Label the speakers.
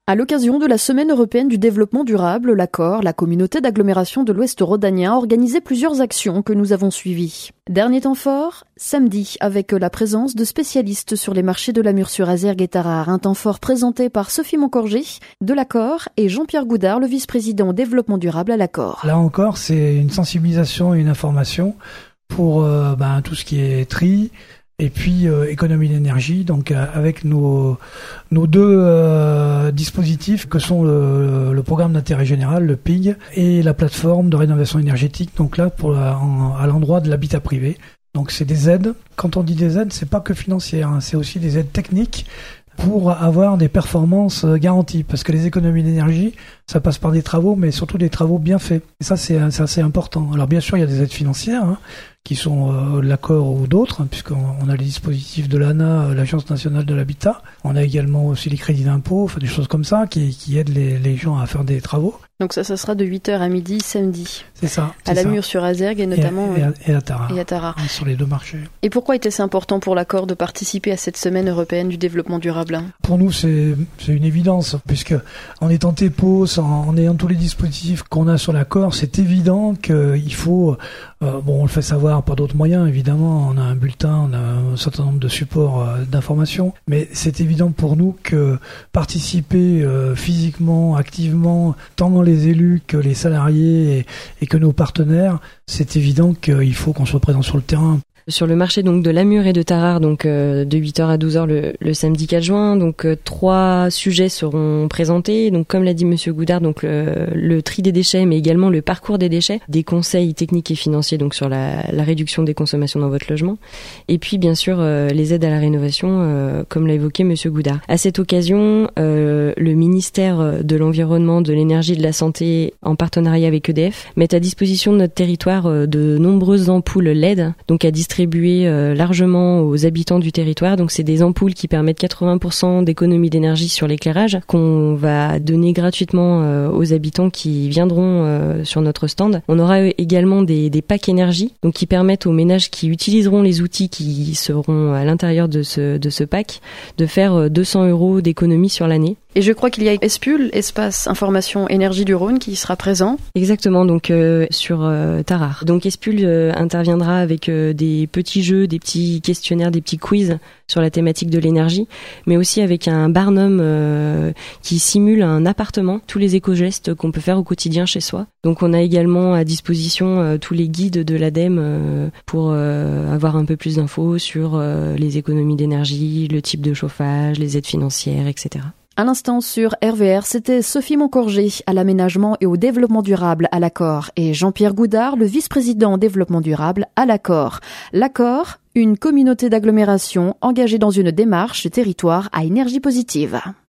Speaker 1: À l'occasion de la Semaine européenne du développement durable, l'Accord, la communauté d'agglomération de l'Ouest rhodanien, a organisé plusieurs actions que nous avons suivies. Dernier temps fort, samedi, avec la présence de spécialistes sur les marchés de Lamure-sur-Azergues et Tarare. Un temps fort présenté par Sophie Moncorgé de l'Accord et Jean-Pierre Goudard, le vice-président développement durable à l'Accord.
Speaker 2: Là encore, c'est une sensibilisation et une information pour tout ce qui est tri, et puis économie d'énergie, donc avec nos deux dispositifs que sont le programme d'intérêt général, le PIG, et la plateforme de rénovation énergétique, donc là à l'endroit de l'habitat privé. Donc c'est des aides. Quand on dit des aides, c'est pas que financière, c'est aussi des aides techniques pour avoir des performances garanties, parce que les économies d'énergie, ça passe par des travaux, mais surtout des travaux bien faits. Et ça, c'est assez important. Alors bien sûr, il y a des aides financières, qui sont l'Accord ou d'autres, puisqu'on a les dispositifs de l'ANA, l'Agence nationale de l'habitat. On a également aussi les crédits d'impôt, des choses comme ça, qui aident les gens à faire des travaux.
Speaker 1: Donc ça sera de 8h à midi, samedi.
Speaker 2: C'est ça.
Speaker 1: À Lamure-sur-Azergues et notamment...
Speaker 2: Et à Tarare.
Speaker 1: Et à Tarare.
Speaker 2: Sur les deux marchés.
Speaker 1: Et pourquoi était-ce important pour l'Accord de participer à cette Semaine européenne du développement durable ? Pour
Speaker 2: nous, c'est une évidence, puisque en étant TEPOS, en ayant tous les dispositifs qu'on a sur l'Accord, c'est évident qu'il faut... on le fait savoir par d'autres moyens, évidemment. On a un bulletin, on a un certain nombre de supports d'information. Mais c'est évident pour nous que participer physiquement, activement, tant dans les élus que les salariés et que nos partenaires, c'est évident qu'il faut qu'on soit présent sur le terrain.
Speaker 3: Sur le marché donc de Lamure et de Tarare, donc de 8h à 12h le samedi 4 juin, donc 3 sujets seront présentés. Donc comme l'a dit monsieur Goudard, donc le tri des déchets, mais également le parcours des déchets, des conseils techniques et financiers donc sur la réduction des consommations dans votre logement, et puis bien sûr les aides à la rénovation, comme l'a évoqué monsieur Goudard. À cette occasion, le ministère de l'Environnement, de l'Énergie et de la Santé, en partenariat avec EDF, met à disposition de notre territoire de nombreuses ampoules LED, donc à distribuer largement aux habitants du territoire. Donc c'est des ampoules qui permettent 80% d'économie d'énergie sur l'éclairage, qu'on va donner gratuitement aux habitants qui viendront sur notre stand. On aura également des packs énergie, donc qui permettent aux ménages qui utiliseront les outils qui seront à l'intérieur de ce pack de faire 200 € d'économie sur l'année.
Speaker 1: Et je crois qu'il y a ESPUL, Espace Information Énergie du Rhône, qui sera présent.
Speaker 3: Exactement, donc sur Tarare. Donc ESPUL interviendra avec des petits jeux, des petits questionnaires, des petits quiz sur la thématique de l'énergie, mais aussi avec un barnum qui simule un appartement, tous les éco-gestes qu'on peut faire au quotidien chez soi. Donc on a également à disposition tous les guides de l'ADEME pour avoir un peu plus d'infos sur les économies d'énergie, le type de chauffage, les aides financières, etc.
Speaker 1: À l'instant sur RVR, c'était Sophie Moncorgé à l'aménagement et au développement durable à l'Accord et Jean-Pierre Goudard, le vice-président développement durable à l'Accord. L'Accord, une communauté d'agglomération engagée dans une démarche territoire à énergie positive.